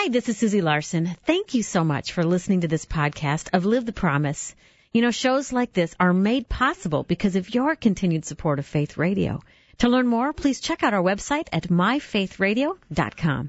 Hi, this is Susie Larson. Thank you so much for listening to this podcast of Live the Promise. You know, shows like this are made possible because of your continued support of Faith Radio. To learn more, please check out our website at myfaithradio.com.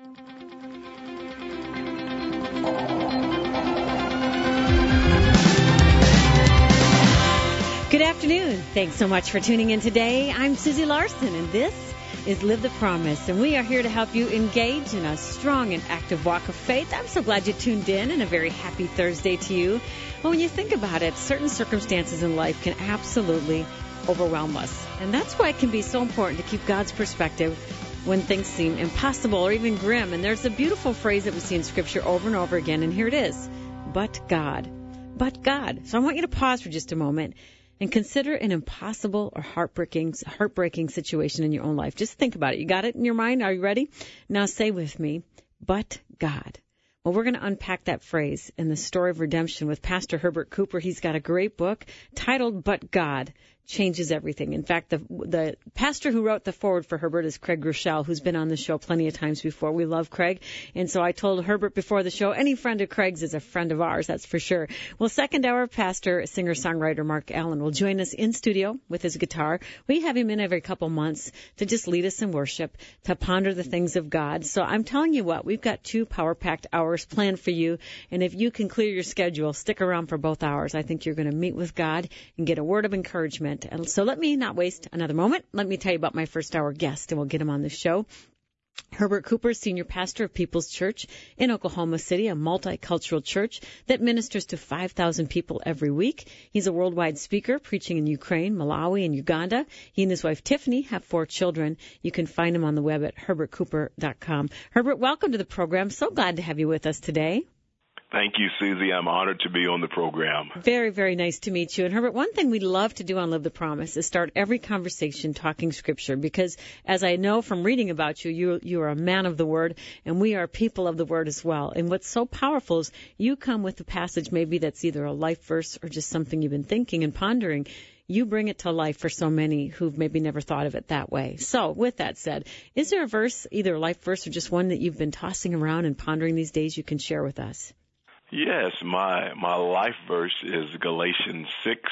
Good afternoon. Thanks so much for tuning in today. I'm Susie Larson, and this is Live the Promise, and we are here to help you engage in a strong and active walk of faith. I'm so glad you tuned in, and a very happy Thursday to you. Well, when you think about it, certain circumstances in life can absolutely overwhelm us, and that's why it can be so important to keep God's perspective when things seem impossible or even grim. And there's a beautiful phrase that we see in Scripture over and over again, and here it is: but God. But God. So I want you to pause for just a moment and consider an impossible or heartbreaking situation in your own life. Just think about it. You got it in your mind? Are you ready? Now say with me, but God. Well, we're going to unpack that phrase in the story of redemption with Pastor Herbert Cooper. He's got a great book titled But God Changes Everything. In fact, the pastor who wrote the foreword for Herbert is Craig Groeschel, who's been on the show plenty of times before. We love Craig. And so I told Herbert before the show, any friend of Craig's is a friend of ours, that's for sure. Well, second hour pastor, singer-songwriter Mark Allen will join us in studio with his guitar. We have him in every couple months to just lead us in worship, to ponder the things of God. So I'm telling you what, we've got 2 power-packed hours planned for you. And if you can clear your schedule, stick around for both hours. I think you're going to meet with God and get a word of encouragement. And so let me not waste another moment. Let me tell you about my first hour guest, and we'll get him on the show. Herbert Cooper, senior pastor of People's Church in Oklahoma City, a multicultural church that ministers to 5,000 people every week. He's a worldwide speaker, preaching in Ukraine, Malawi, and Uganda. He and his wife, Tiffany, have 4 children. You can find him on the web at herbertcooper.com. Herbert, welcome to the program. So glad to have you with us today. Thank you, Susie. I'm honored to be on the program. Very, very nice to meet you. And Herbert, one thing we love to do on Live the Promise is start every conversation talking Scripture, because as I know from reading about you, you are a man of the Word, and we are people of the Word as well. And what's so powerful is you come with a passage maybe that's either a life verse or just something you've been thinking and pondering. You bring it to life for so many who've maybe never thought of it that way. So with that said, is there a verse, either a life verse or just one that you've been tossing around and pondering these days you can share with us? Yes, my life verse is Galatians 6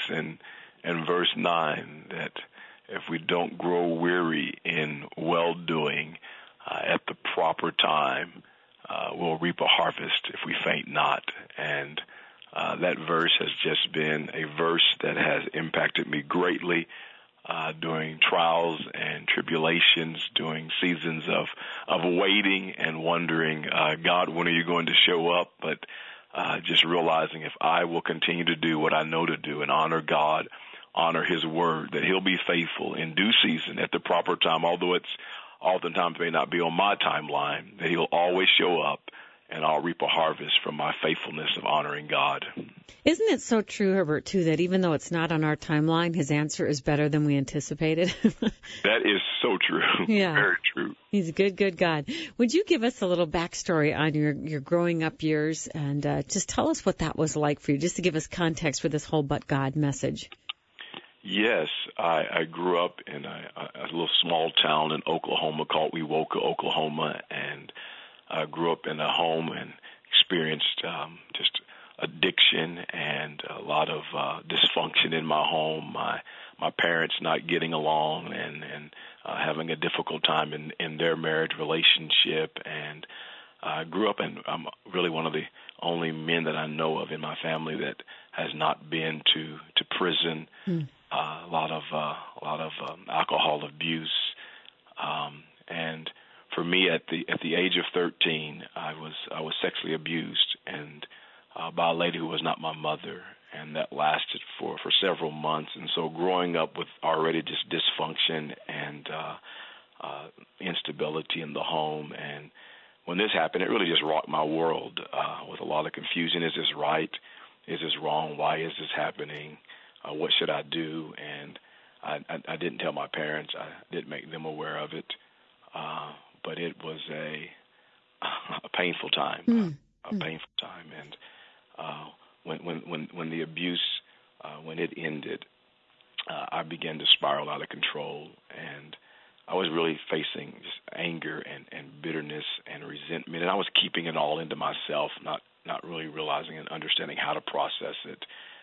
and verse 9, that if we don't grow weary in well-doing, at the proper time, we'll reap a harvest if we faint not. And that verse has just been a verse that has impacted me greatly during trials and tribulations, during seasons of waiting and wondering, God, when are you going to show up? But just realizing if I will continue to do what I know to do and honor God, honor His word, that He'll be faithful in due season at the proper time, although it's oftentimes may not be on my timeline, that He'll always show up and I'll reap a harvest from my faithfulness of honoring God. Isn't it so true, Herbert, too, that even though it's not on our timeline, His answer is better than we anticipated? That is so true. Yeah. Very true. He's a good, good God. Would you give us a little backstory on your growing up years and just tell us what that was like for you, just to give us context for this whole But God message? Yes, I grew up in a little small town in Oklahoma called Wewoka, Oklahoma, and I grew up in a home and experienced just addiction and a lot of dysfunction in my home. My parents not getting along and having a difficult time in their marriage relationship. And I grew up, and I'm really one of the only men that I know of in my family that has not been to prison. A lot of alcohol abuse, and for me, at the age of 13, I was sexually abused, and by a lady who was not my mother, and that lasted for several months. And so, growing up with already just dysfunction and instability in the home, and when this happened, it really just rocked my world with a lot of confusion. Is this right? Is this wrong? Why is this happening? What should I do? And I didn't tell my parents. I didn't make them aware of it. But it was a painful time, a painful time. And when the abuse, when it ended, I began to spiral out of control. And I was really facing just anger and bitterness and resentment, and I was keeping it all into myself, not really realizing and understanding how to process it,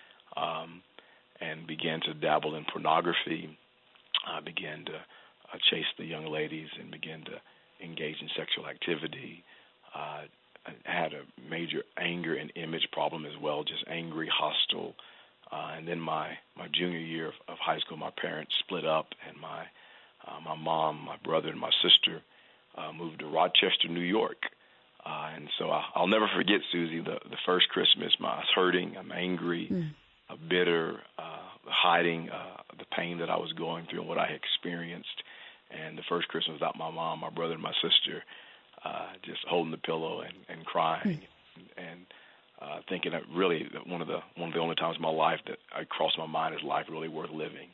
and began to dabble in pornography. I began to chase the young ladies and began to engage in sexual activity. I had a major anger and image problem as well, just angry, hostile. And then my junior year of high school, my parents split up, and my mom, my brother, and my sister moved to Rochester, New York. And so I'll never forget, Susie, the first Christmas. I was hurting, I'm angry, bitter, hiding the pain that I was going through and what I had experienced. And the first Christmas without my mom, my brother, and my sister, just holding the pillow and crying, and thinking that really one of the only times in my life that I crossed my mind is life really worth living.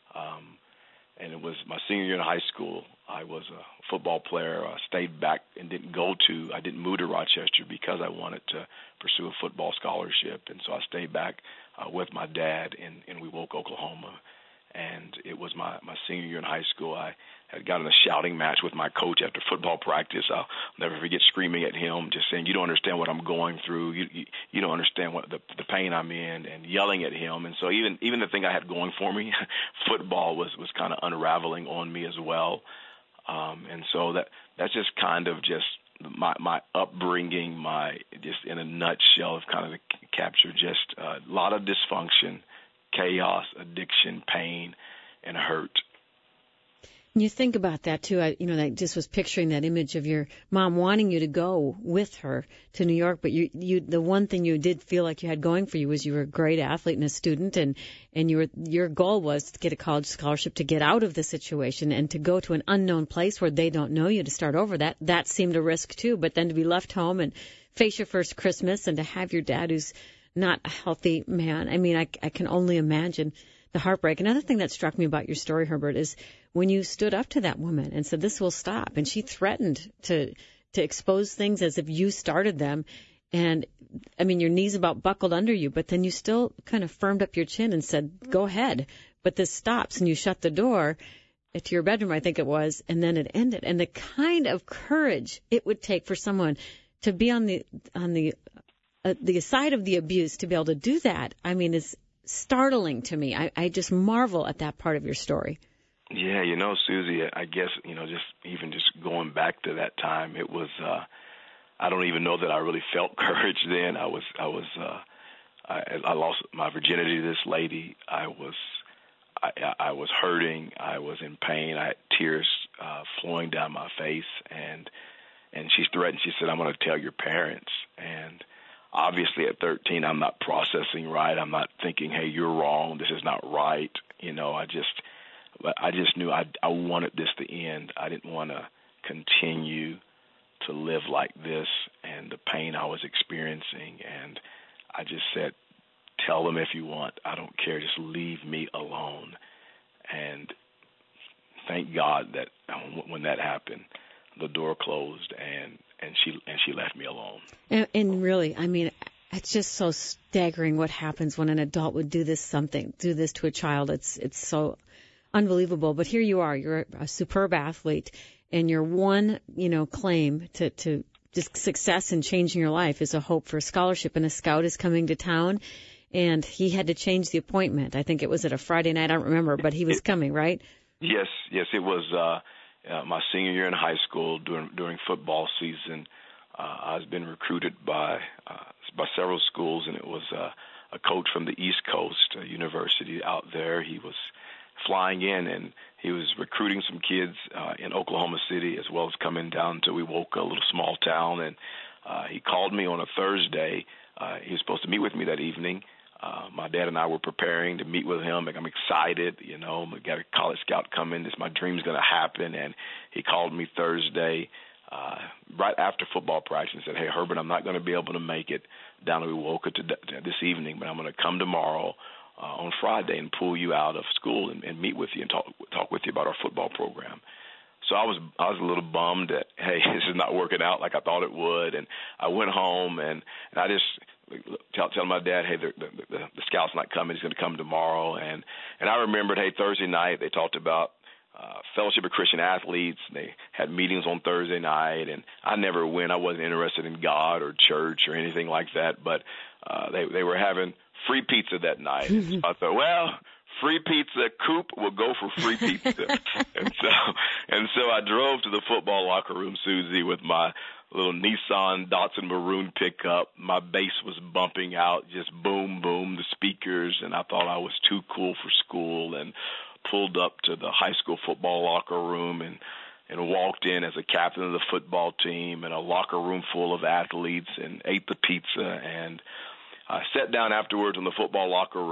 And it was my senior year in high school. I was a football player. I stayed back and I didn't move to Rochester because I wanted to pursue a football scholarship. And so I stayed back with my dad in Wewoka, Oklahoma. And it was my senior year in high school. I had gotten a shouting match with my coach after football practice. I'll never forget screaming at him, just saying, "You don't understand what I'm going through. You don't understand what the pain I'm in," and yelling at him. And so even the thing I had going for me, football was kind of unraveling on me as well. And so that's just kind of just my upbringing, my just in a nutshell of kind of capture just a lot of dysfunction, chaos, addiction, pain, and hurt. You think about that too. I just was picturing that image of your mom wanting you to go with her to New York, but the one thing you did feel like you had going for you was you were a great athlete and a student, and your goal was to get a college scholarship to get out of the situation and to go to an unknown place where they don't know you, to start over. That seemed a risk too, but then to be left home and face your first Christmas and to have your dad, who's not a healthy man. I mean, I can only imagine the heartbreak. Another thing that struck me about your story, Herbert, is when you stood up to that woman and said, "This will stop," and she threatened to expose things as if you started them. And, I mean, your knees about buckled under you, but then you still kind of firmed up your chin and said, "Go ahead." But this stops, and you shut the door to your bedroom, I think it was, and then it ended. And the kind of courage it would take for someone to be on the side of the abuse, to be able to do that, I mean, is startling to me. I just marvel at that part of your story. Yeah, Susie, I guess, just going back to that time, it was, I don't even know that I really felt courage then. I lost my virginity to this lady. I was hurting. I was in pain. I had tears flowing down my face, and she threatened. She said, "I'm going to tell your parents." And obviously at 13, I'm not processing right. I'm not thinking, "Hey, you're wrong. This is not right." I just knew I wanted this to end. I didn't want to continue to live like this and the pain I was experiencing. And I just said, "Tell them if you want. I don't care. Just leave me alone." And thank God that when that happened, the door closed and she left me alone. And really, I mean, it's just so staggering what happens when an adult would do this to a child. It's so unbelievable. But here you are, you're a superb athlete, and your one, claim to just success in changing your life is a hope for a scholarship. And a scout is coming to town, and he had to change the appointment. I think it was at a Friday night. I don't remember, but he was coming, right? Yes. It was my senior year in high school during football season. I was been recruited by several schools, and it was a coach from the East Coast, a university out there. He was flying in, and he was recruiting some kids in Oklahoma City, as well as coming down to Wewoka, a little small town. And he called me on a Thursday. He was supposed to meet with me that evening. My dad and I were preparing to meet with him. I'm excited, we got a college scout coming. My dream's going to happen. And he called me Thursday right after football practice and said, "Hey, Herbert, I'm not going to be able to make it down to Wewoka this evening, but I'm going to come tomorrow on Friday and pull you out of school and meet with you and talk with you about our football program." So I was a little bummed that, hey, this is not working out like I thought it would. And I went home and I just tell my dad, "Hey, the scout's not coming. He's going to come tomorrow." And I remembered, hey, Thursday night they talked about Fellowship of Christian Athletes. They had meetings on Thursday night, and I never went. I wasn't interested in God or church or anything like that, but they were having free pizza that night. So I thought, well, free pizza, Coop will go for free pizza. and so I drove to the football locker room, Susie, with my little Nissan Datsun Maroon pickup. My bass was bumping out, just boom, boom, the speakers, and I thought I was too cool for school, and pulled up to the high school football locker room and walked in as a captain of the football team in a locker room full of athletes and ate the pizza. And I sat down afterwards in the football locker,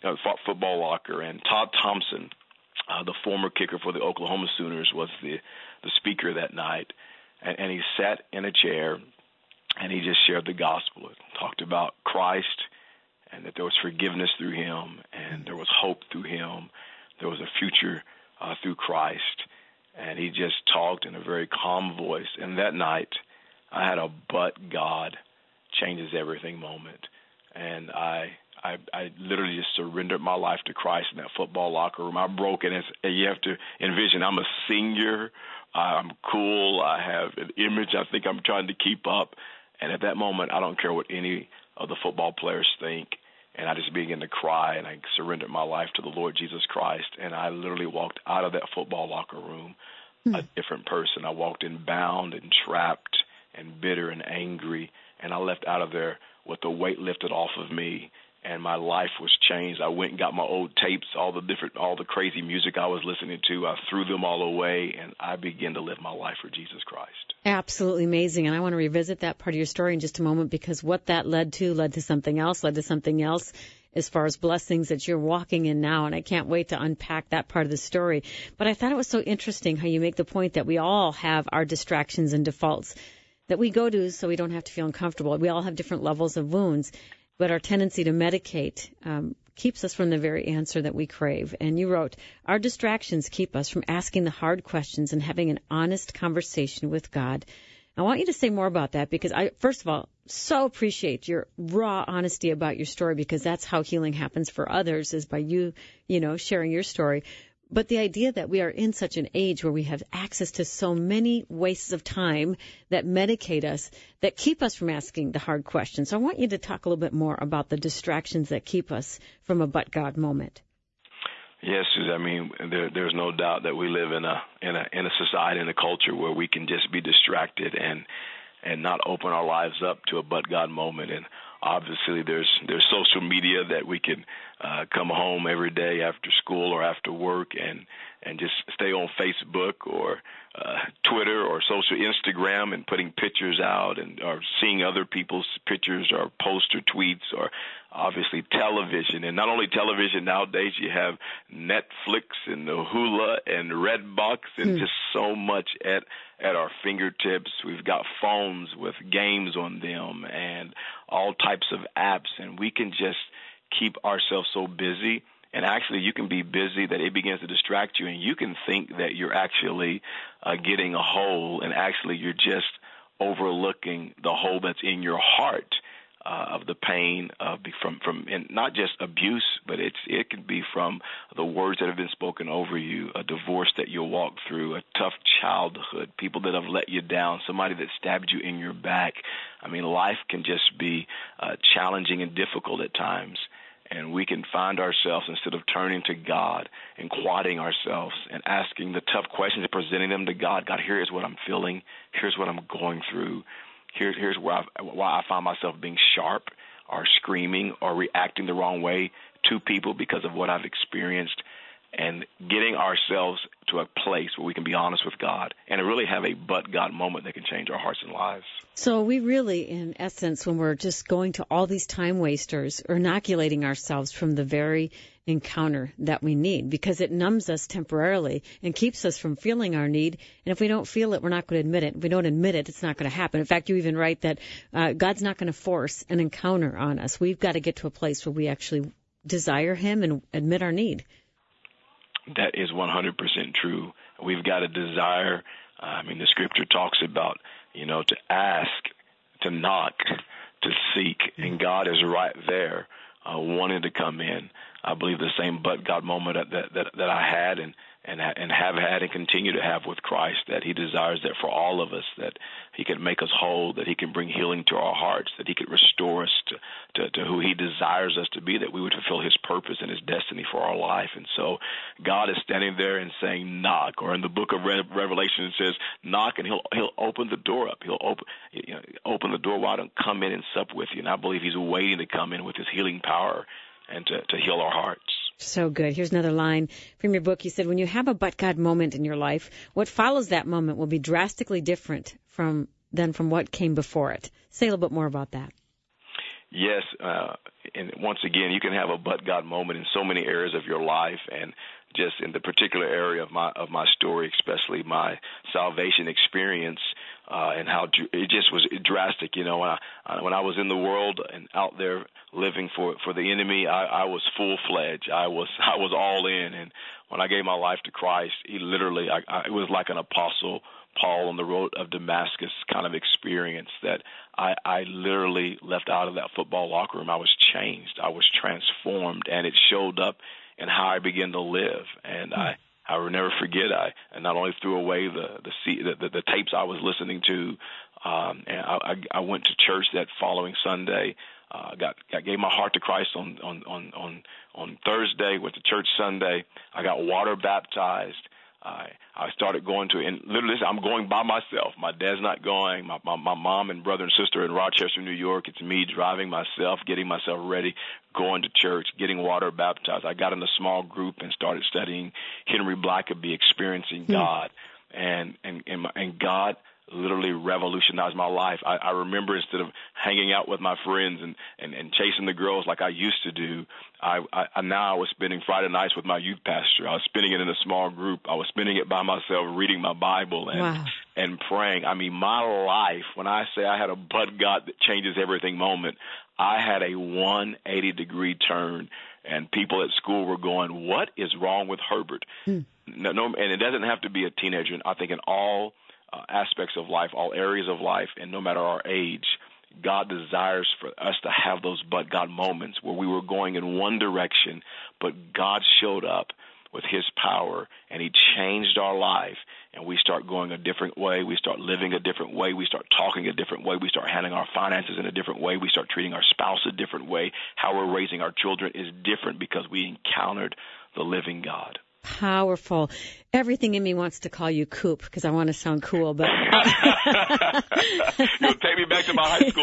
and Todd Thompson, the former kicker for the Oklahoma Sooners, was the speaker that night. And he sat in a chair, and he just shared the gospel. He talked about Christ and that there was forgiveness through him, and there was hope through him. There was a future through Christ. And he just talked in a very calm voice. And that night, I had a but God changes everything moment. And I literally just surrendered my life to Christ in that football locker room. I broke it. And you have to envision, I'm a senior. I'm cool. I have an image I think I'm trying to keep up. And at that moment, I don't care what any of the football players think. And I just began to cry, and I surrendered my life to the Lord Jesus Christ. And I literally walked out of that football locker room a different person. I walked in bound and trapped and bitter and angry, and I left out of there with the weight lifted off of me, and my life was changed. I went and got my old tapes, all the crazy music I was listening to. I threw them all away, and I began to live my life for Jesus Christ. Absolutely amazing. And I want to revisit that part of your story in just a moment, because what that led to something else, as far as blessings that you're walking in now. And I can't wait to unpack that part of the story. But I thought it was so interesting how you make the point that we all have our distractions and defaults that we go to so we don't have to feel uncomfortable. We all have different levels of wounds, but our tendency to medicate keeps us from the very answer that we crave. And you wrote, our distractions keep us from asking the hard questions and having an honest conversation with God. I want you to say more about that, because I, first of all, so appreciate your raw honesty about your story, because that's how healing happens for others, is by you sharing your story. But the idea that we are in such an age where we have access to so many wastes of time that medicate us, that keep us from asking the hard questions. So I want you to talk a little bit more about the distractions that keep us from a but God moment. Yes, I mean, there's no doubt that we live in a society, in a culture where we can just be distracted and not open our lives up to a but God moment. And obviously, there's social media that we can come home every day after school or after work and just stay on Facebook or Twitter or social Instagram and putting pictures out or seeing other people's pictures or posts or tweets, or obviously television. And not only television, nowadays you have Netflix and the Hulu and Redbox and just so much at our fingertips. We've got phones with games on them and all types of apps, and we can just keep ourselves so busy. And actually, you can be busy that it begins to distract you, and you can think that you're actually getting a hole, and actually you're just overlooking the hole that's in your heart of the pain from and not just abuse, but it can be from the words that have been spoken over you, a divorce that you'll walk through, a tough childhood, people that have let you down, somebody that stabbed you in your back. I mean, life can just be challenging and difficult at times. And we can find ourselves, instead of turning to God and quieting ourselves and asking the tough questions and presenting them to God, God, here's what I'm feeling. Here's what I'm going through. Here's why I find myself being sharp or screaming or reacting the wrong way to people because of what I've experienced, and getting ourselves to a place where we can be honest with God and really have a but God moment that can change our hearts and lives. So we really, in essence, when we're just going to all these time wasters, are inoculating ourselves from the very encounter that we need, because it numbs us temporarily and keeps us from feeling our need. And if we don't feel it, we're not going to admit it. If we don't admit it, it's not going to happen. In fact, you even write that God's not going to force an encounter on us. We've got to get to a place where we actually desire Him and admit our need. That is 100% true. We've got a desire. The Scripture talks about, to ask, to knock, to seek, and God is right there wanting to come in. I believe the same but God moment that I had, and have had and continue to have with Christ, that he desires that for all of us, that he can make us whole, that he can bring healing to our hearts, that he could restore us to who he desires us to be, that we would fulfill his purpose and his destiny for our life. And so God is standing there and saying, knock, or in the book of Revelation it says, knock, and he'll open the door up. He'll open the door wide and come in and sup with you. And I believe he's waiting to come in with his healing power and to heal our hearts. So good. Here's another line from your book. You said, when you have a but God moment in your life, what follows that moment will be drastically different than from what came before it. Say a little bit more about that. Yes, and once again, you can have a but God moment in so many areas of your life, and just in the particular area of my story, especially my salvation experience, and how it just was drastic. You know, when I was in the world and out there living for the enemy, I was full-fledged. I was all in, and when I gave my life to Christ, he literally, it was like an apostle Paul on the road of Damascus kind of experience, that I literally left out of that football locker room. I was changed. I was transformed, and it showed up in how I began to live. And I will never forget. I not only threw away the tapes I was listening to, and I went to church that following Sunday. Gave my heart to Christ on Thursday. Went to church Sunday. I got water baptized. I started going to, and literally, I'm going by myself. My dad's not going. My mom and brother and sister in Rochester, New York. It's me driving myself, getting myself ready, going to church, getting water baptized. I got in a small group and started studying Henry Blackaby, experiencing God, and God literally revolutionized my life. I remember, instead of hanging out with my friends and chasing the girls like I used to do, I was spending Friday nights with my youth pastor. I was spending it in a small group. I was spending it by myself, reading my Bible and praying. I mean, my life, when I say I had a but God that changes everything moment, I had a 180-degree turn, and people at school were going, what is wrong with Herbert? No, and it doesn't have to be a teenager. I think in all aspects of life, all areas of life, and no matter our age, God desires for us to have those but God moments where we were going in one direction, but God showed up with his power, and he changed our life, and we start going a different way. We start living a different way. We start talking a different way. We start handling our finances in a different way. We start treating our spouse a different way. How we're raising our children is different because we encountered the living God. Powerful. Everything in me wants to call you Coop because I want to sound cool, but you'll take me back to my high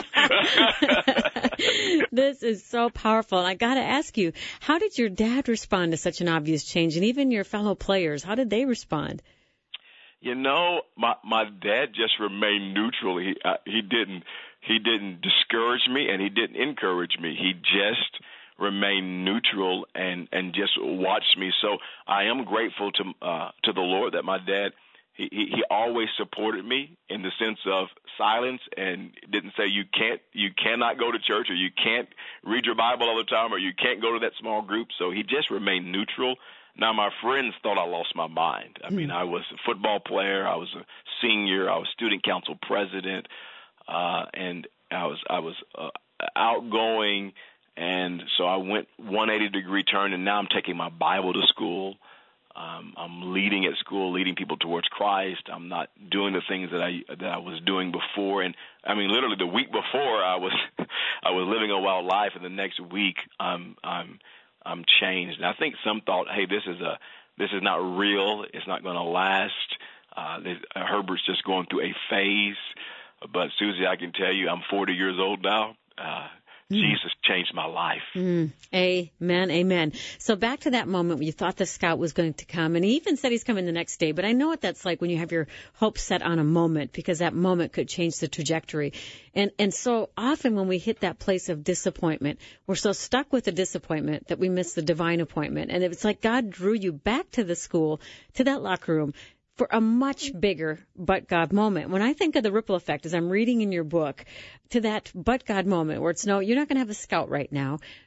school days. This is so powerful. And I got to ask you, how did your dad respond to such an obvious change, and even your fellow players? How did they respond? You know, my dad just remained neutral. He didn't discourage me, and he didn't encourage me. He just remain neutral and just watch me. So I am grateful to the Lord that my dad, he always supported me in the sense of silence, and didn't say you cannot go to church, or you can't read your Bible all the time, or you can't go to that small group. So he just remained neutral. Now, my friends thought I lost my mind. I mean, I was a football player, I was a senior, I was student council president, and I was outgoing. And so I went 180-degree turn, and now I'm taking my Bible to school. I'm leading at school, leading people towards Christ. I'm not doing the things that I was doing before. And I mean, literally the week before, I was living a wild life, and the next week I'm changed. And I think some thought, hey, this is not real. It's not going to last. Herbert's just going through a phase. But Susie, I can tell you, I'm 40 years old now. Jesus changed my life. Amen, amen. So back to that moment when you thought the scout was going to come, and he even said he's coming the next day, but I know what that's like when you have your hopes set on a moment, because that moment could change the trajectory. And so often when we hit that place of disappointment, we're so stuck with the disappointment that we miss the divine appointment. And it's like God drew you back to the school, to that locker room, for a much bigger but God moment. When I think of the ripple effect, as I'm reading in your book, to that but God moment where it's, no, you're not going to have a scout right now,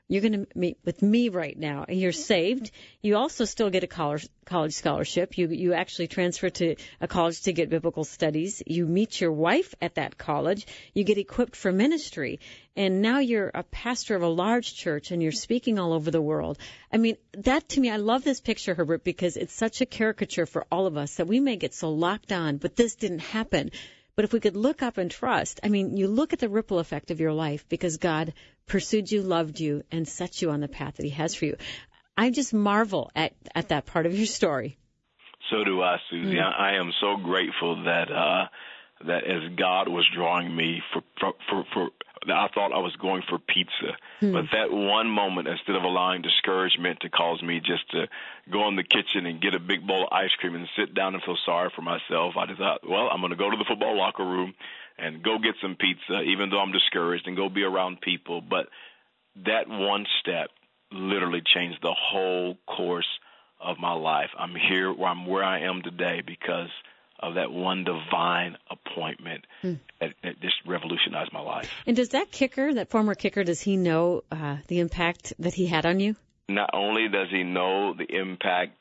You're going to meet with me right now, and you're saved. You also still get a college scholarship. You actually transfer to a college to get biblical studies. You meet your wife at that college. You get equipped for ministry. And now you're a pastor of a large church, and you're speaking all over the world. I mean, that to me, I love this picture, Herbert, because it's such a caricature for all of us that we may get so locked on, but this didn't happen. But if we could look up and trust, I mean, you look at the ripple effect of your life because God pursued you, loved you, and set you on the path that he has for you. I just marvel at that part of your story. So do I, Susie. I am so grateful that as God was drawing me for I thought I was going for pizza. But that one moment, instead of allowing discouragement to cause me just to go in the kitchen and get a big bowl of ice cream and sit down and feel sorry for myself, I just thought, well, I'm going to go to the football locker room and go get some pizza, even though I'm discouraged, and go be around people. But that one step literally changed the whole course of my life. I'm here where I am today because of that one divine appointment that just revolutionized my life. And does that kicker, that former kicker, does he know the impact that he had on you? Not only does he know the impact,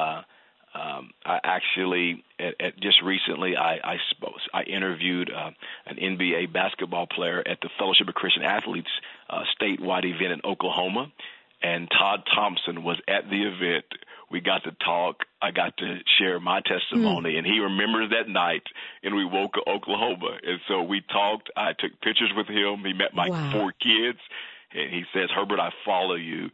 I actually, just recently, I interviewed an NBA basketball player at the Fellowship of Christian Athletes statewide event in Oklahoma, and Todd Thompson was at the event. We got to talk. I got to share my testimony, and he remembers that night in Wewoka, Oklahoma. And so we talked. I took pictures with him. He met my 4 kids, and he says, "Herbert, I follow you."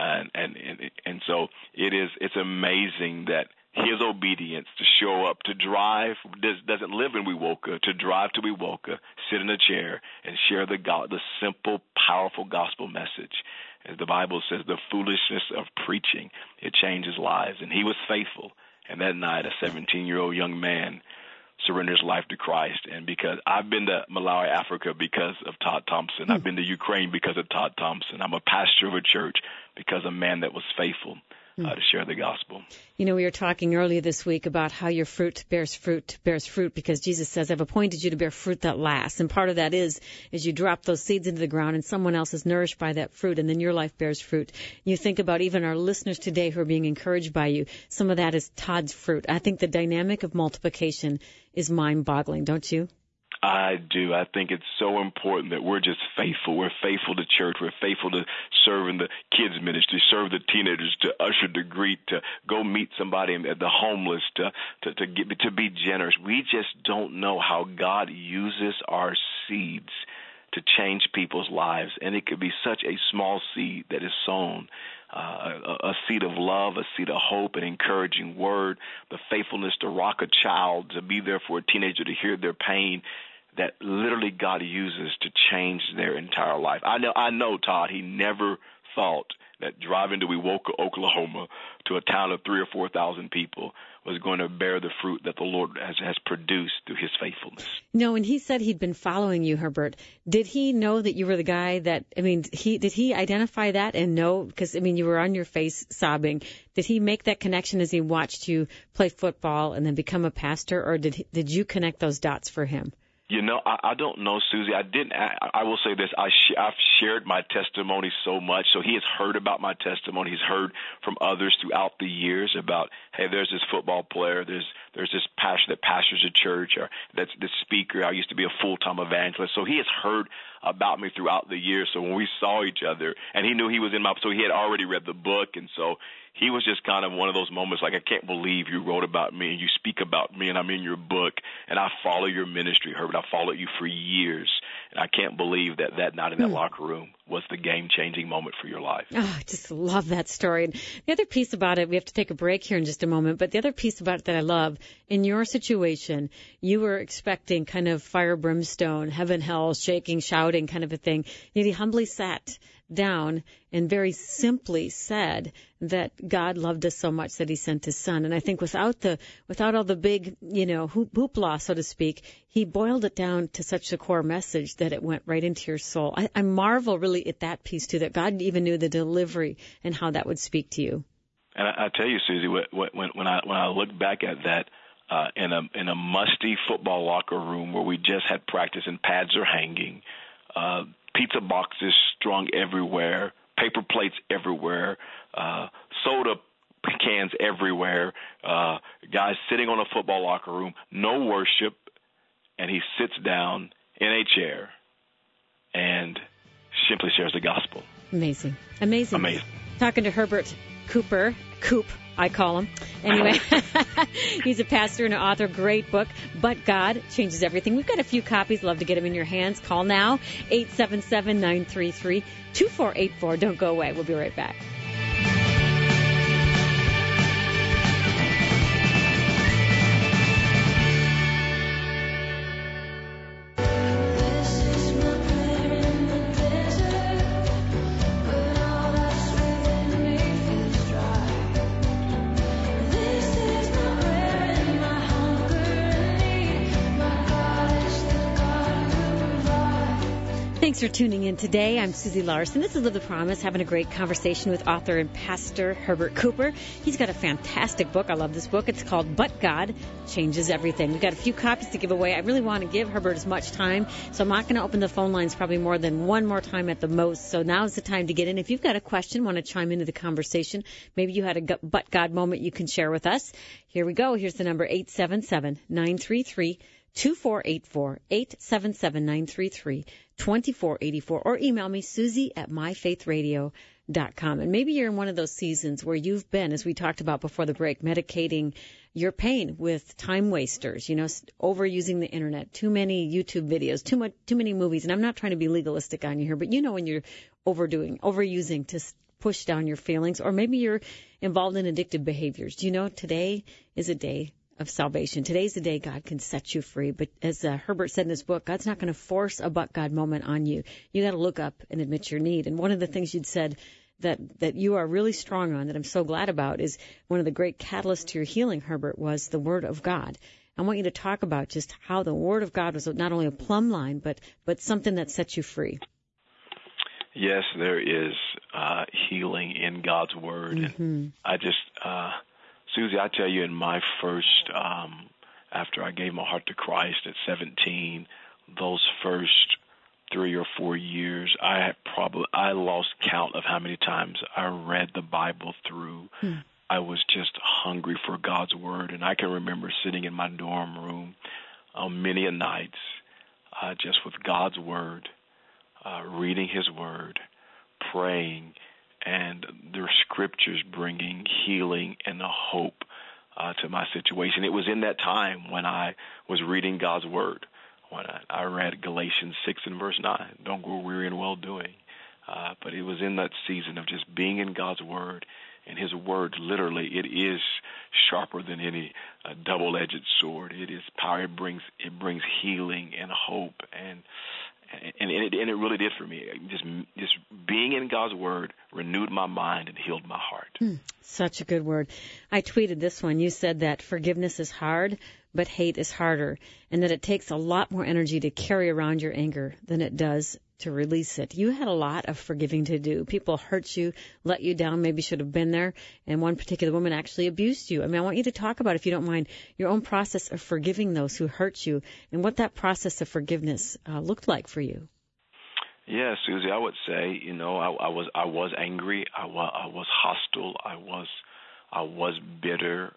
And so it's amazing that his obedience to show up, to drive, doesn't live in Wewoka, to drive to Wewoka, sit in a chair, and share the simple, powerful gospel message. As the Bible says, the foolishness of preaching, it changes lives. And he was faithful. And that night, a 17-year-old young man surrendered his life to Christ. And because I've been to Malawi, Africa because of Todd Thompson. I've been to Ukraine because of Todd Thompson. I'm a pastor of a church because of a man that was faithful to share the gospel. You know, we were talking earlier this week about how your fruit bears fruit, because Jesus says, I've appointed you to bear fruit that lasts. And part of that is you drop those seeds into the ground and someone else is nourished by that fruit, and then your life bears fruit. You think about even our listeners today who are being encouraged by you. Some of that is Todd's fruit. I think the dynamic of multiplication is mind-boggling, don't you? I do. I think it's so important that we're just faithful. We're faithful to church. We're faithful to serve in the kids' ministry, serve the teenagers, to usher, to greet, to go meet somebody at the homeless, to be generous. We just don't know how God uses our seeds to change people's lives, and it could be such a small seed that is sown. A seed of love, a seed of hope, an encouraging word, the faithfulness to rock a child, to be there for a teenager, to hear their pain, that literally God uses to change their entire life. I know, Todd, he never thought that driving to Wewoka, Oklahoma, to a town of 3,000 or 4,000 people was going to bear the fruit that the Lord has produced through his faithfulness. No, and he said he'd been following you, Herbert. Did he know that you were the guy that, did he identify that and know, because, you were on your face sobbing. Did he make that connection as he watched you play football and then become a pastor, or did you connect those dots for him? You know, I don't know, Susie. I didn't. I will say this. I've shared my testimony so much, so he has heard about my testimony. He's heard from others throughout the years about, hey, there's this football player, there's this pastor that pastors a church, or that's the speaker. I used to be a full-time evangelist. So he has heard about me throughout the years. So when we saw each other, and he knew he was so he had already read the book, and so he was just kind of one of those moments like, I can't believe you wrote about me and you speak about me and I'm in your book and I follow your ministry, Herbert. I followed you for years, and I can't believe that night in that locker room was the game-changing moment for your life. Oh, I just love that story. And the other piece about it, we have to take a break here in just a moment, but the other piece about it that I love, in your situation, you were expecting kind of fire, brimstone, heaven, hell, shaking, shouting kind of a thing. Yet he humbly sat down and very simply said that God loved us so much that he sent his son. And I think without all the big, hoopla, so to speak, he boiled it down to such a core message that it went right into your soul. I marvel really at that piece too, that God even knew the delivery and how that would speak to you. And I tell you, Susie, when I look back at that in a musty football locker room where we just had practice and pads are hanging, pizza boxes strung everywhere, paper plates everywhere, soda cans everywhere, guys sitting on a football locker room, no worship, and he sits down in a chair and simply shares the gospel. Amazing. Talking to Herbert Cooper, Coop, I call him. Anyway, he's a pastor and an author. Great book, But God Changes Everything. We've got a few copies. Love to get them in your hands. Call now, 877-933-2484. Don't go away. We'll be right back. Thanks for tuning in today. I'm Susie Larson. This is Live the Promise, having a great conversation with author and pastor Herbert Cooper. He's got a fantastic book. I love this book. It's called But God Changes Everything. We've got a few copies to give away. I really want to give Herbert as much time, so I'm not going to open the phone lines probably more than one more time at the most. So now's the time to get in. If you've got a question, want to chime into the conversation, maybe you had a But God moment you can share with us. Here we go. Here's the number, 877-933-2484, 877-933-2484, or email me, Susie@myfaithradio.com. And maybe you're in one of those seasons where you've been, as we talked about before the break, medicating your pain with time wasters, overusing the internet, too many YouTube videos, too many movies. And I'm not trying to be legalistic on you here, but when you're overusing to push down your feelings, or maybe you're involved in addictive behaviors. Today is a day of salvation. Today's the day God can set you free. But as Herbert said in his book, God's not going to force a but God moment on you. You got to look up and admit your need. And one of the things you'd said that you are really strong on, that I'm so glad about, is one of the great catalysts to your healing, Herbert, was the Word of God. I want you to talk about just how the Word of God was not only a plumb line, but something that sets you free. Yes, there is healing in God's Word. Mm-hmm. And I just... Susie, I tell you, in my first, after I gave my heart to Christ at 17, those first 3 or 4 years, I lost count of how many times I read the Bible through. I was just hungry for God's Word, and I can remember sitting in my dorm room many a nights just with God's Word, reading His Word, praying, and their scriptures bringing healing and hope to my situation. It was in that time when I was reading God's Word, when I read Galatians 6 and verse 9, don't grow weary in well-doing. But it was in that season of just being in God's Word, and His Word, literally, it is sharper than any double-edged sword. It is power. It brings healing and hope, and it really did for me. Just being in God's Word renewed my mind and healed my heart. Such a good word. I tweeted this one. You said that forgiveness is hard, but hate is harder, and that it takes a lot more energy to carry around your anger than it does to release it. You had a lot of forgiving to do. People hurt you, let you down, maybe should have been there, and one particular woman actually abused you. I want you to talk about, if you don't mind, your own process of forgiving those who hurt you and what that process of forgiveness looked like for you. Yeah, Susie, I would say, I was angry, I was hostile, I was bitter,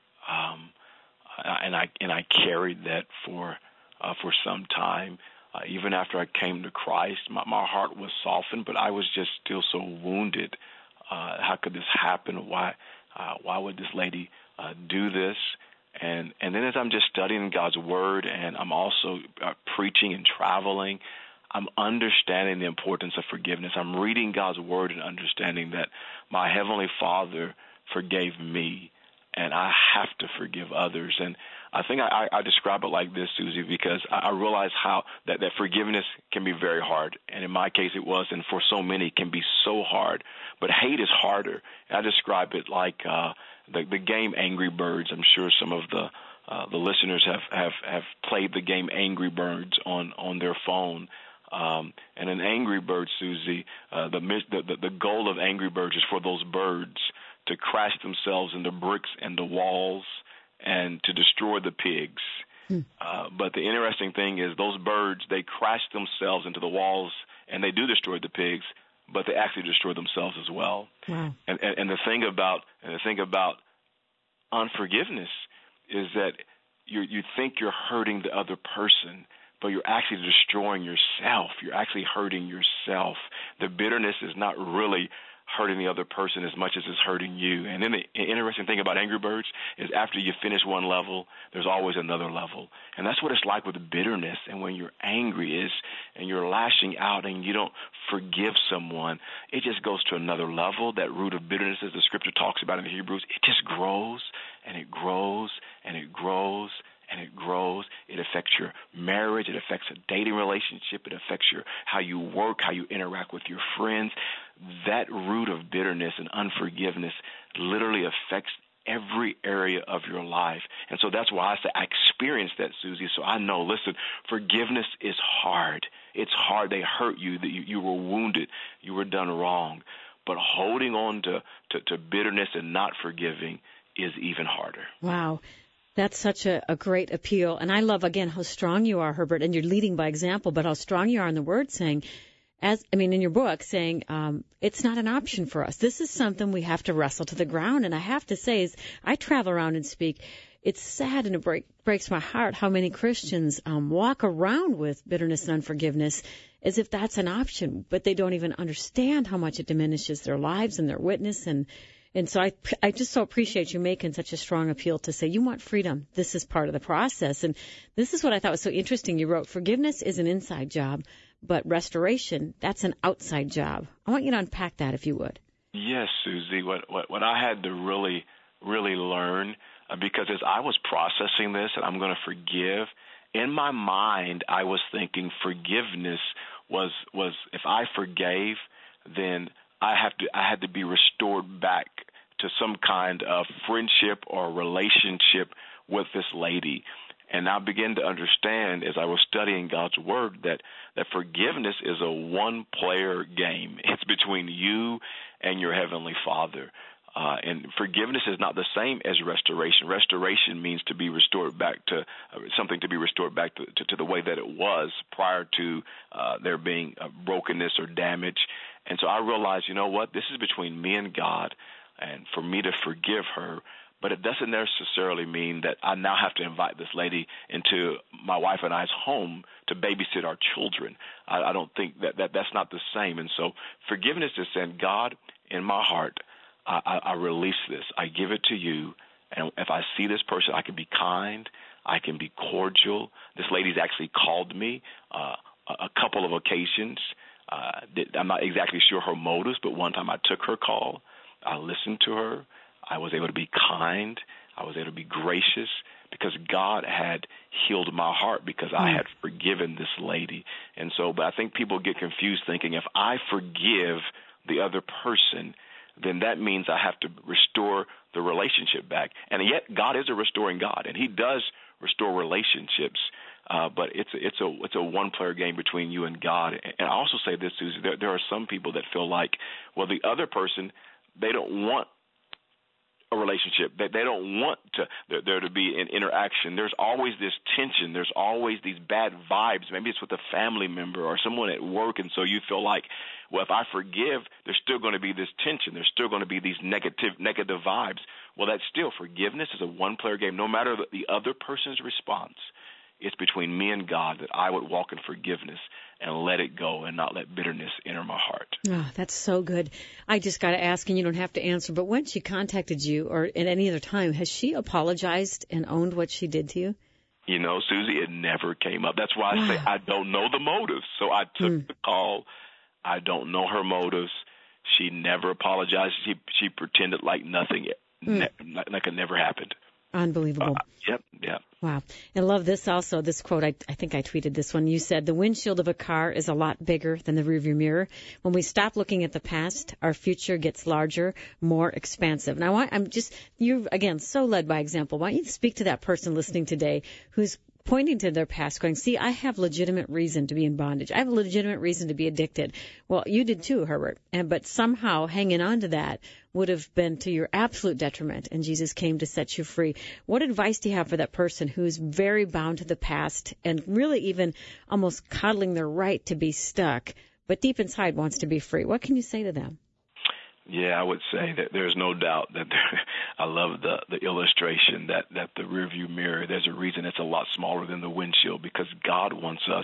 and I carried that for some time. Even after I came to Christ, my heart was softened, but I was just still so wounded. How could this happen? Why would this lady do this? And then as I'm just studying God's Word, and I'm also preaching and traveling, I'm understanding the importance of forgiveness. I'm reading God's Word and understanding that my Heavenly Father forgave me, and I have to forgive others. And I think I describe it like this, Susie, because I realize how that forgiveness can be very hard. And in my case it was, and for so many it can be so hard. But hate is harder. And I describe it like the game Angry Birds. I'm sure some of the listeners have played the game Angry Birds on their phone. And an Angry Bird, Susie, the goal of Angry Birds is for those birds to crash themselves into bricks and the walls and to destroy the pigs. But the interesting thing is those birds, they crash themselves into the walls and they do destroy the pigs, but they actually destroy themselves as well. Wow. And the thing about unforgiveness is that you think you're hurting the other person, but you're actually destroying yourself. You're actually hurting yourself. The bitterness is not really hurting the other person as much as it's hurting you. And then the interesting thing about Angry Birds is after you finish one level, there's always another level. And that's what it's like with bitterness. And when you're angry and you're lashing out and you don't forgive someone, it just goes to another level. That root of bitterness, as the scripture talks about in the Hebrews, it just grows and it grows and it grows and it grows. It affects your marriage. It affects a dating relationship. It affects how you work, how you interact with your friends. That root of bitterness and unforgiveness literally affects every area of your life. And so that's why I say I experienced that, Susie. So I know, listen, forgiveness is hard. It's hard. They hurt you. That you were wounded. You were done wrong. But holding on to bitterness and not forgiving is even harder. Wow. That's such a great appeal. And I love, again, how strong you are, Herbert, and you're leading by example, but how strong you are in the Word saying, in your book, saying it's not an option for us. This is something we have to wrestle to the ground. And I have to say, as I travel around and speak, it's sad and it breaks my heart how many Christians walk around with bitterness and unforgiveness as if that's an option, but they don't even understand how much it diminishes their lives and their witness. And so I just so appreciate you making such a strong appeal to say you want freedom. This is part of the process. And this is what I thought was so interesting. You wrote, forgiveness is an inside job, but restoration, that's an outside job. I want you to unpack that, if you would. Yes, Susie. What I had to really, really learn, because as I was processing this and I'm going to forgive, in my mind I was thinking forgiveness was if I forgave, then I had to be restored back to some kind of friendship or relationship with this lady. And I began to understand as I was studying God's Word that forgiveness is a one-player game. It's between you and your Heavenly Father. And forgiveness is not the same as restoration. Restoration means to be restored back to something, to be restored back to the way that it was prior to there being brokenness or damage. And so I realized, you know what, this is between me and God, and for me to forgive her. But it doesn't necessarily mean that I now have to invite this lady into my wife and I's home to babysit our children. I don't think that's not the same. And so forgiveness is saying, God, in my heart, I release this. I give it to you. And if I see this person, I can be kind. I can be cordial. This lady's actually called me a couple of occasions. I'm not exactly sure her motives, but one time I took her call. I listened to her. I was able to be kind. I was able to be gracious because God had healed my heart because I had forgiven this lady. And so, but I think people get confused thinking if I forgive the other person, then that means I have to restore the relationship back. And yet God is a restoring God, and he does restore relationships. But it's a one-player game between you and God. And I also say this, Susie, there are some people that feel like, well, the other person, they don't want a relationship. They don't want there to be an interaction. There's always this tension. There's always these bad vibes. Maybe it's with a family member or someone at work, and so you feel like, well, if I forgive, there's still going to be this tension. There's still going to be these negative vibes. Well, that's still forgiveness is a one-player game. No matter the other person's response, it's between me and God that I would walk in forgiveness and let it go and not let bitterness enter my heart. Oh, that's so good. I just got to ask, and you don't have to answer, but when she contacted you or at any other time, has she apologized and owned what she did to you? You know, Susie, it never came up. That's why I say I don't know the motives. So I took the call. I don't know her motives. She never apologized. She pretended like nothing, like it never happened. Unbelievable. Yep. Wow. I love this also, this quote. I think I tweeted this one. You said, the windshield of a car is a lot bigger than the rearview mirror. When we stop looking at the past, our future gets larger, more expansive. Now, you're, again, so led by example. Why don't you speak to that person listening today who's pointing to their past, going, see, I have legitimate reason to be in bondage. I have a legitimate reason to be addicted. Well, you did too, Herbert. But somehow hanging on to that would have been to your absolute detriment, and Jesus came to set you free. What advice do you have for that person who's very bound to the past and really even almost coddling their right to be stuck, but deep inside wants to be free. What can you say to them? Yeah, I would say that there's no doubt that I love the illustration that the rearview mirror, there's a reason it's a lot smaller than the windshield, because God wants us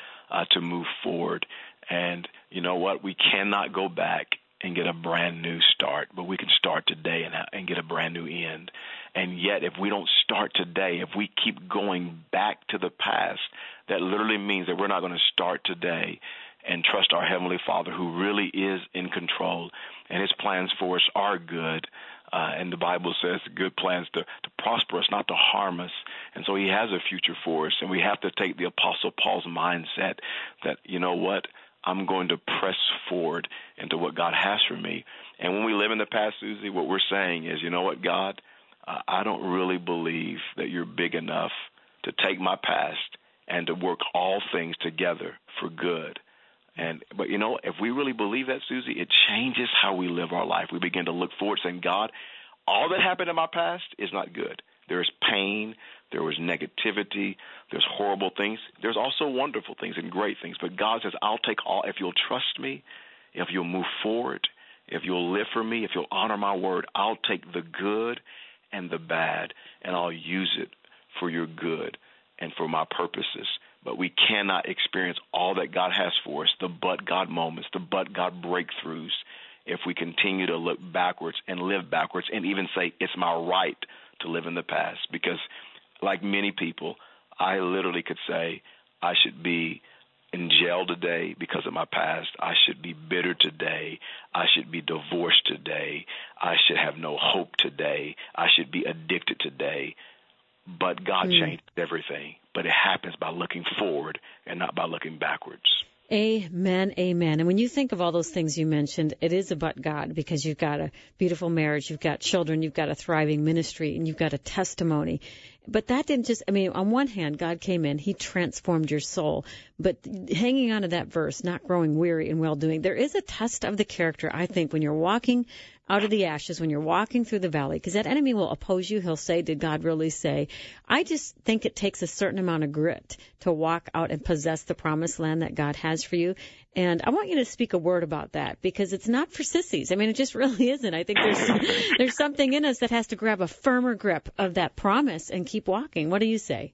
to move forward. And you know what? We cannot go back and get a brand new start, but we can start today and get a brand new end. And yet, if we don't start today, if we keep going back to the past, that literally means that we're not going to start today and trust our Heavenly Father, who really is in control, and His plans for us are good. And the Bible says good plans to prosper us, not to harm us. And so He has a future for us, and we have to take the Apostle Paul's mindset that, you know what, I'm going to press forward into what God has for me. And when we live in the past, Susie, what we're saying is, you know what, God, I don't really believe that you're big enough to take my past and to work all things together for good. But, you know, if we really believe that, Susie, it changes how we live our life. We begin to look forward saying, God, all that happened in my past is not good. There is pain. There was negativity. There's horrible things. There's also wonderful things and great things. But God says, I'll take all. If you'll trust me, if you'll move forward, if you'll live for me, if you'll honor my word, I'll take the good and the bad, and I'll use it for your good and for my purposes. But we cannot experience all that God has for us, the but God moments, the but God breakthroughs, if we continue to look backwards and live backwards and even say it's my right to live in the past. Because like many people, I literally could say I should be in jail today because of my past. I should be bitter today. I should be divorced today. I should have no hope today. I should be addicted today. But God changed everything. But it happens by looking forward and not by looking backwards. Amen, amen. And when you think of all those things you mentioned, it is about God, because you've got a beautiful marriage, you've got children, you've got a thriving ministry, and you've got a testimony. But that didn't just, on one hand, God came in, He transformed your soul. But hanging on to that verse, not growing weary in well-doing, there is a test of the character, I think, when you're walking out of the ashes, when you're walking through the valley, because that enemy will oppose you. He'll say, did God really say? I just think it takes a certain amount of grit to walk out and possess the promised land that God has for you. And I want you to speak a word about that, because it's not for sissies. It just really isn't. I think there's something in us that has to grab a firmer grip of that promise and keep walking. What do you say?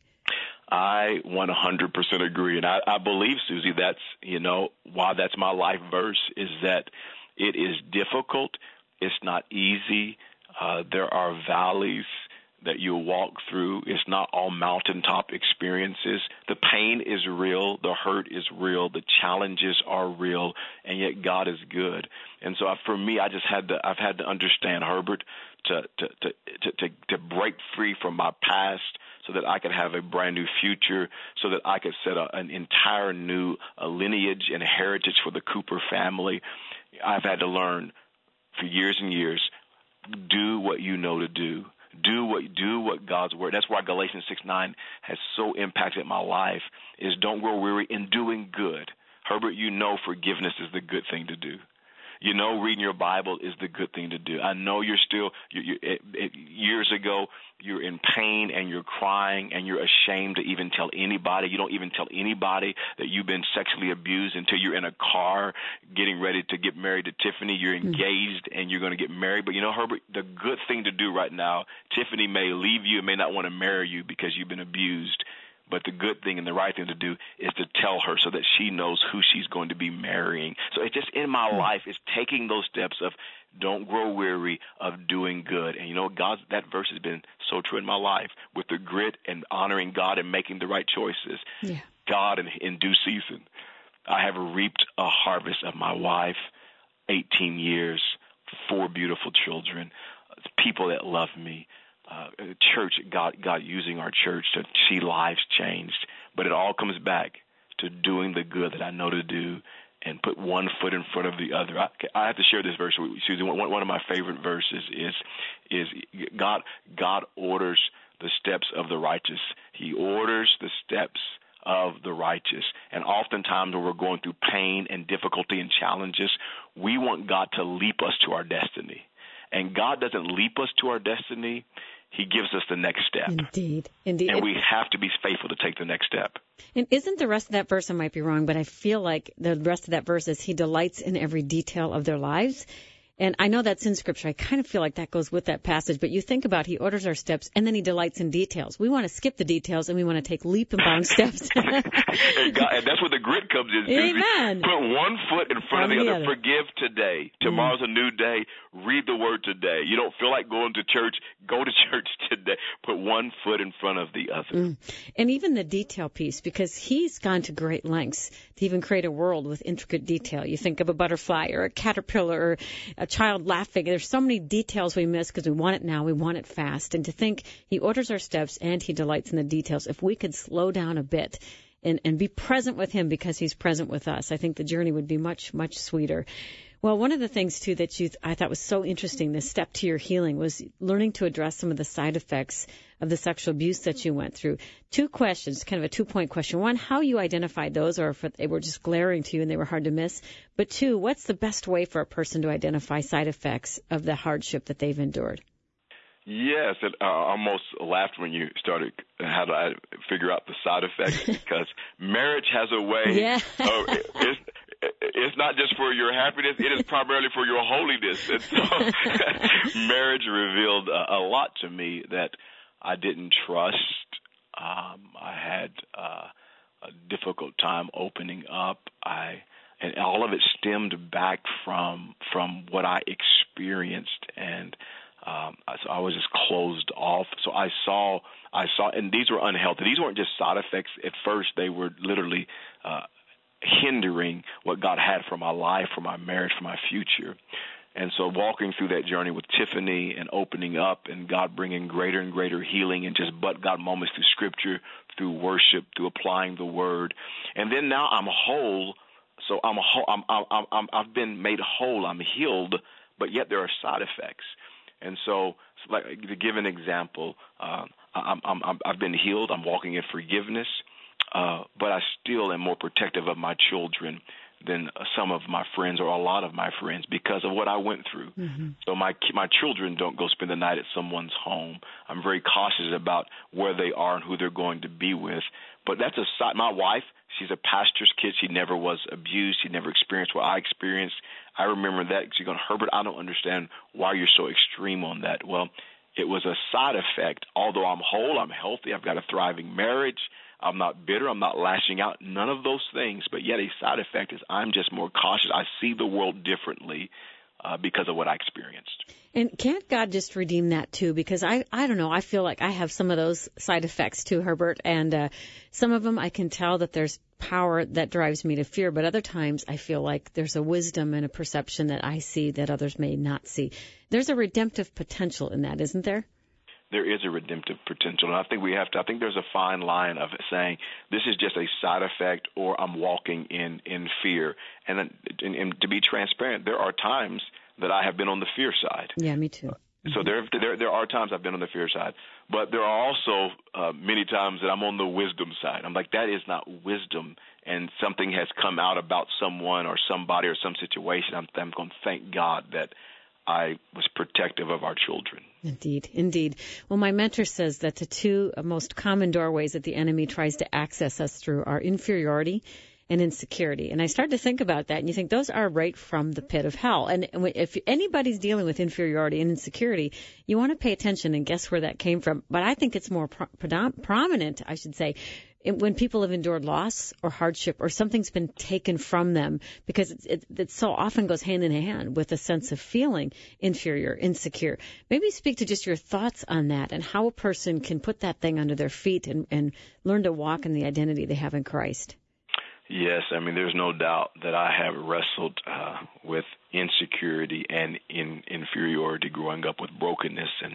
I 100% agree. And I believe, Susie, that's, why that's my life verse, is that it is difficult. It's not easy. There are valleys that you'll walk through. It's not all mountaintop experiences. The pain is real. The hurt is real. The challenges are real, and yet God is good. And so for me, I've had to understand, Herbert, to break free from my past so that I could have a brand new future, so that I could set an entire new lineage and heritage for the Cooper family. I've had to learn for years and years, do what you know to do. Do what God's word. That's why Galatians 6:9 has so impacted my life, is don't grow weary in doing good. Herbert, forgiveness is the good thing to do. Reading your Bible is the good thing to do. I know you're still, years ago, you're in pain and you're crying and you're ashamed to even tell anybody. You don't even tell anybody that you've been sexually abused until you're in a car getting ready to get married to Tiffany. You're engaged and you're going to get married. But, Herbert, the good thing to do right now, Tiffany may leave you and may not want to marry you because you've been abused. But the good thing and the right thing to do is to tell her so that she knows who she's going to be marrying. So it's just in my life is taking those steps of don't grow weary of doing good. And that verse has been so true in my life, with the grit and honoring God and making the right choices. Yeah. God in due season. I have reaped a harvest of my wife, 18 years, 4 beautiful children, people that love me. Church, God using our church to see lives changed. But it all comes back to doing the good that I know to do and put one foot in front of the other. I have to share this verse with you, Susan. One of my favorite verses is God orders the steps of the righteous. He orders the steps of the righteous. And oftentimes when we're going through pain and difficulty and challenges, we want God to leap us to our destiny. And God doesn't leap us to our destiny. He gives us the next step. Indeed. Indeed. And we have to be faithful to take the next step. And isn't the rest of that verse, I might be wrong, but I feel like the rest of that verse is He delights in every detail of their lives. And I know that's in Scripture. I kind of feel like that goes with that passage. But you think about He orders our steps, and then He delights in details. We want to skip the details, and we want to take leap and bound steps. And that's where the grit comes in. Amen. Put one foot in front of the other. Forgive today. Tomorrow's a new day. Read the Word today. You don't feel like going to church, go to church today. Put one foot in front of the other. And even the detail piece, because He's gone to great lengths to even create a world with intricate detail. You think of a butterfly or a caterpillar or a child laughing. There's so many details we miss because we want it now, we want it fast. And to think He orders our steps and He delights in the details. If we could slow down a bit and be present with Him because He's present with us, I think the journey would be much, much sweeter. Well, one of the things, too, that I thought was so interesting, this step to your healing, was learning to address some of the side effects of the sexual abuse that you went through. 2 questions, kind of a 2-point question. 1, how you identified those, or if they were just glaring to you and they were hard to miss. But 2, what's the best way for a person to identify side effects of the hardship that they've endured? Yes, I almost laughed when you started how do I figure out the side effects, because marriage has a way of it's not just for your happiness, it is primarily for your holiness. And so marriage revealed a lot to me that I didn't trust. I had a difficult time opening up. And all of it stemmed back from what I experienced, and so I was just closed off. So I saw, and these were unhealthy. These weren't just side effects. At first, they were literally hindering what God had for my life, for my marriage, for my future. And so walking through that journey with Tiffany and opening up and God bringing greater and greater healing and just but God moments through Scripture, through worship, through applying the Word. And then now I'm whole. So I've been made whole. I'm healed, but yet there are side effects. And so, like to give an example, I've been healed. I'm walking in forgiveness. But I still am more protective of my children than some of my friends or a lot of my friends because of what I went through. Mm-hmm. So my children don't go spend the night at someone's home. I'm very cautious about where they are and who they're going to be with. But that's a side. My wife, she's a pastor's kid. She never was abused. She never experienced what I experienced. I remember that. She's going, Herbert, I don't understand why you're so extreme on that. Well, it was a side effect. Although I'm whole, I'm healthy, I've got a thriving marriage, I'm not bitter, I'm not lashing out, none of those things. But yet a side effect is I'm just more cautious. I see the world differently because of what I experienced. And can't God just redeem that too? Because I don't know, I feel like I have some of those side effects too, Herbert. And some of them I can tell that there's power that drives me to fear. But other times I feel like there's a wisdom and a perception that I see that others may not see. There's a redemptive potential in that, isn't there? There is a redemptive potential. And I think I think there's a fine line of saying this is just a side effect or I'm walking in fear. And to be transparent, there are times that I have been on the fear side. Yeah, me too. So there are times I've been on the fear side. But there are also many times that I'm on the wisdom side. I'm like, that is not wisdom. And something has come out about someone or somebody or some situation. I'm going to thank God that I was protective of our children. Indeed, indeed. Well, my mentor says that the 2 most common doorways that the enemy tries to access us through are inferiority and insecurity. And I started to think about that, and you think those are right from the pit of hell. And if anybody's dealing with inferiority and insecurity, you want to pay attention and guess where that came from. But I think it's more prominent, I should say, when people have endured loss or hardship or something's been taken from them, because it so often goes hand in hand with a sense of feeling inferior, insecure. Maybe speak to just your thoughts on that and how a person can put that thing under their feet and learn to walk in the identity they have in Christ. Yes, I mean, there's no doubt that I have wrestled with insecurity and inferiority growing up with brokenness and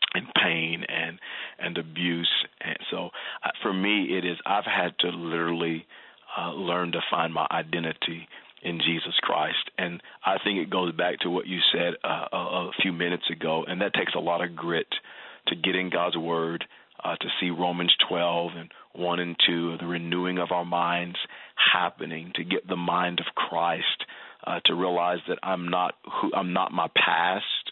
pain and abuse. And so for me, I've had to literally learn to find my identity in Jesus Christ. And I think it goes back to what you said a few minutes ago, and that takes a lot of grit to get in God's Word, to see Romans 12 and 1 and 2, the renewing of our minds happening, to get the mind of Christ, to realize that I'm not my past.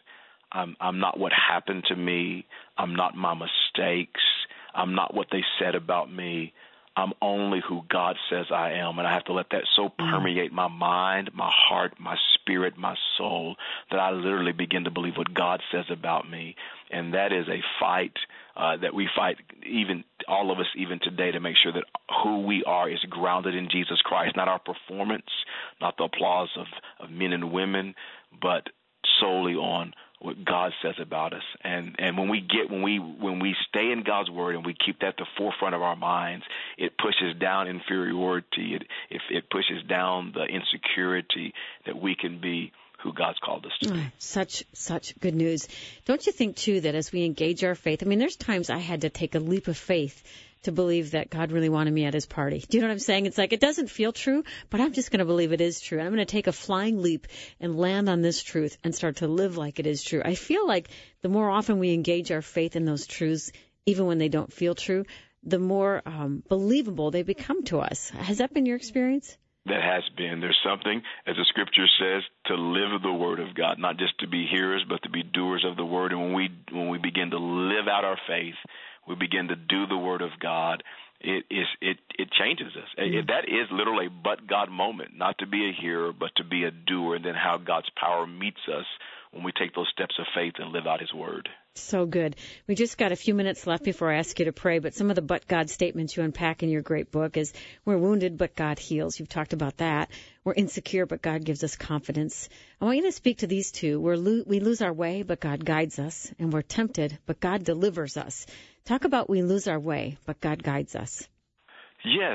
I'm not what happened to me. I'm not my mistakes. I'm not what they said about me. I'm only who God says I am, and I have to let that so permeate my mind, my heart, my spirit, my soul, that I literally begin to believe what God says about me. And that is a fight that we fight, even all of us, even today, to make sure that who we are is grounded in Jesus Christ, not our performance, not the applause of men and women, but solely on what God says about us. And when we stay in God's word and we keep that at the forefront of our minds, it pushes down inferiority. It pushes down the insecurity that we can be who God's called us to be. Such good news. Don't you think, too, that as we engage our faith, I mean, there's times I had to take a leap of faith to believe that God really wanted me at his party. Do you know what I'm saying? It's like, it doesn't feel true, but I'm just going to believe it is true. And I'm going to take a flying leap and land on this truth and start to live like it is true. I feel like the more often we engage our faith in those truths, even when they don't feel true, the more believable they become to us. Has that been your experience? That has been. There's something, as the scripture says, to live the word of God, not just to be hearers, but to be doers of the word. And when we begin to live out our faith, we begin to do the word of God, it changes us. Mm-hmm. That is literally a but God moment, not to be a hearer, but to be a doer, and then how God's power meets us when we take those steps of faith and live out his word. So good. We just got a few minutes left before I ask you to pray, but some of the but God statements you unpack in your great book is, we're wounded, but God heals. You've talked about that. We're insecure, but God gives us confidence. I want you to speak to these two. We lose our way, but God guides us, and we're tempted, but God delivers us. Talk about we lose our way, but God guides us. Yes,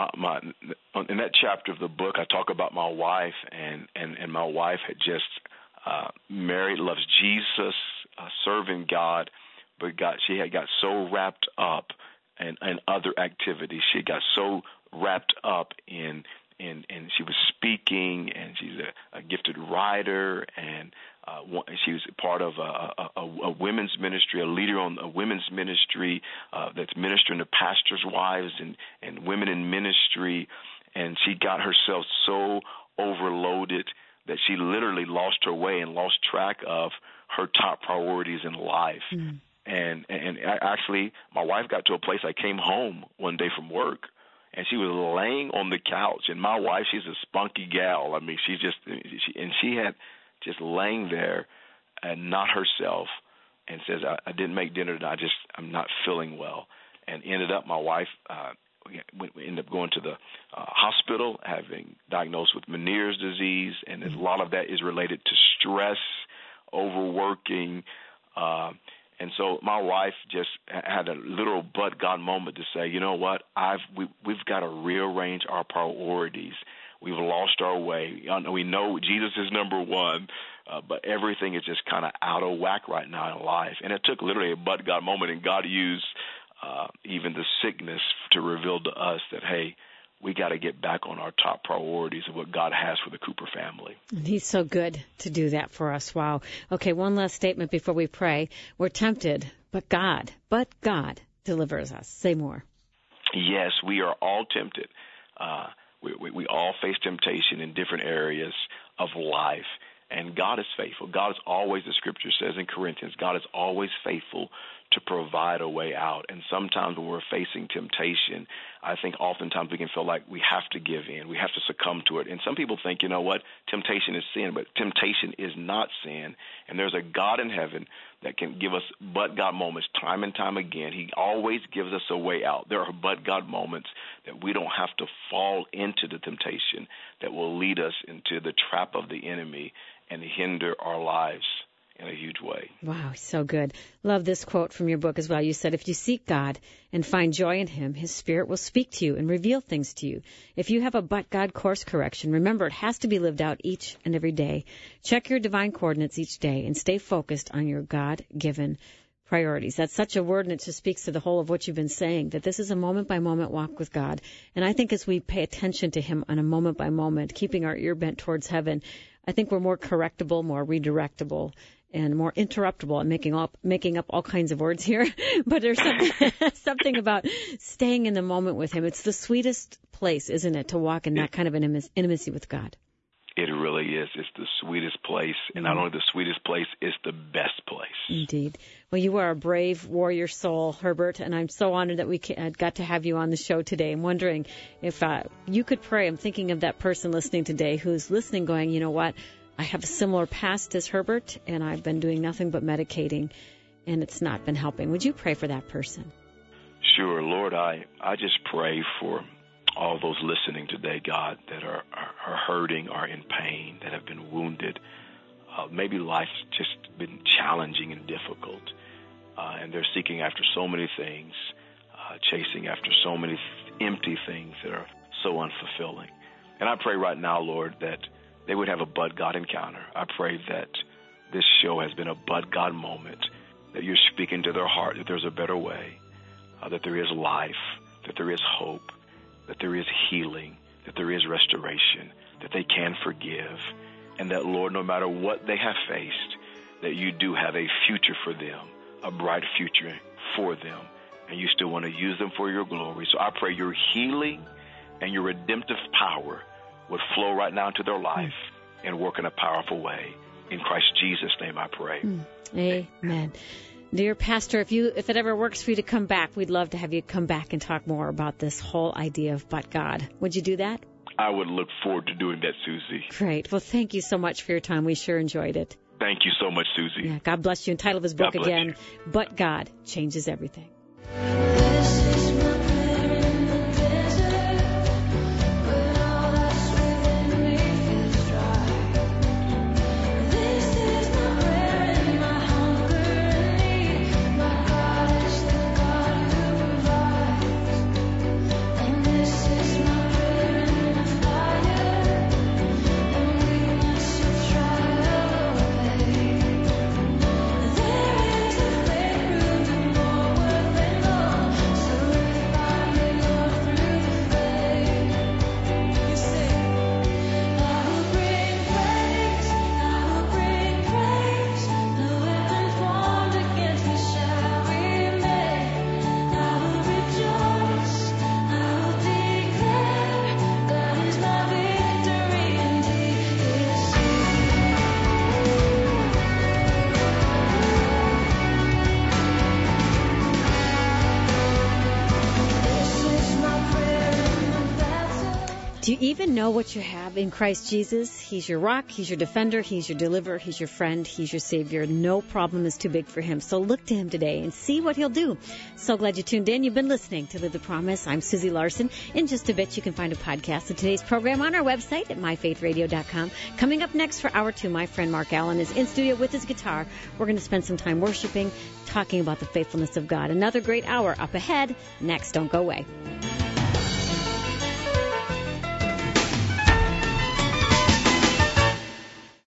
in that chapter of the book, I talk about my wife, and my wife had just married, loves Jesus, serving God, but she had got so wrapped up in other activities. She got so wrapped up in she was speaking, and she's a gifted writer, and she was part of a women's ministry, a leader on a women's ministry that's ministering to pastors' wives and women in ministry, and she got herself so overloaded that she literally lost her way and lost track of her top priorities in life. Mm. And actually, my wife got to a place, I came home one day from work, and she was laying on the couch. And my wife, she's a spunky gal. I mean, she had just laying there and not herself, and says, I didn't make dinner tonight. I'm not feeling well. And ended up, my wife we ended up going to the hospital, having diagnosed with Meniere's disease, and a lot of that is related to stress, overworking, and so my wife just had a literal but God moment to say, you know what, we've got to rearrange our priorities. We've lost our way. We know Jesus is number one, but everything is just kind of out of whack right now in life. And it took literally a but God moment, and God used even the sickness to reveal to us that, hey, we got to get back on our top priorities of what God has for the Cooper family. And he's so good to do that for us. Wow. Okay, one last statement before we pray. We're tempted, but God delivers us. Say more. Yes, we are all tempted. We all face temptation in different areas of life. And God is faithful. God is always, the scripture says in Corinthians, God is always faithful to provide a way out. And sometimes when we're facing temptation, I think oftentimes we can feel like we have to give in. We have to succumb to it. And some people think, you know what, temptation is sin, but temptation is not sin. And there's a God in heaven that can give us but God moments time and time again. He always gives us a way out. There are but God moments that we don't have to fall into the temptation that will lead us into the trap of the enemy and hinder our lives in a huge way. Wow, so good. Love this quote from your book as well. You said, if you seek God and find joy in him, his spirit will speak to you and reveal things to you. If you have a but God course correction, remember it has to be lived out each and every day. Check your divine coordinates each day and stay focused on your God-given priorities. That's such a word, and it just speaks to the whole of what you've been saying, that this is a moment-by-moment walk with God. And I think as we pay attention to him on a moment-by-moment, keeping our ear bent towards heaven, I think we're more correctable, more redirectable, and more interruptible. I'm making up all kinds of words here, but there's something about staying in the moment with him. It's the sweetest place, isn't it, to walk in that kind of an intimacy with God? It really really is. It's the sweetest place, and not only the sweetest place, it's the best place. Indeed. Well, you are a brave warrior soul, Herbert, and I'm so honored that we got to have you on the show today. I'm wondering if you could pray. I'm thinking of that person listening today who's listening going, you know what, I have a similar past as Herbert, and I've been doing nothing but medicating, and it's not been helping. Would you pray for that person? Sure. Lord, I just pray for all those listening today, God, that are hurting, are in pain, that have been wounded. Maybe life's just been challenging and difficult, and they're seeking after so many things, chasing after so many empty things that are so unfulfilling. And I pray right now, Lord, that they would have a but God encounter. I pray that this show has been a but God moment, that you're speaking to their heart, that there's a better way, that there is life, that there is hope, that there is healing, that there is restoration, that they can forgive, and that, Lord, no matter what they have faced, that you do have a future for them, a bright future for them, and you still want to use them for your glory. So I pray your healing and your redemptive power would flow right now into their life and work in a powerful way. In Christ Jesus' name I pray. Amen. Dear Pastor, if it ever works for you to come back, we'd love to have you come back and talk more about this whole idea of but God. Would you do that? I would look forward to doing that, Susie. Great. Well, thank you so much for your time. We sure enjoyed it. Thank you so much, Susie. Yeah, God bless you. And title of his book again, But God Changes Everything. Do you even know what you have in Christ Jesus? He's your rock, he's your defender, he's your deliverer, he's your friend, he's your savior. No problem is too big for him. So look to him today and see what he'll do. So glad you tuned in. You've been listening to Live the Promise. I'm Susie Larson. In just a bit, you can find a podcast of today's program on our website at myfaithradio.com. Coming up next for Hour 2, my friend Mark Allen is in studio with his guitar. We're going to spend some time worshiping, talking about the faithfulness of God. Another great hour up ahead. Next, don't go away.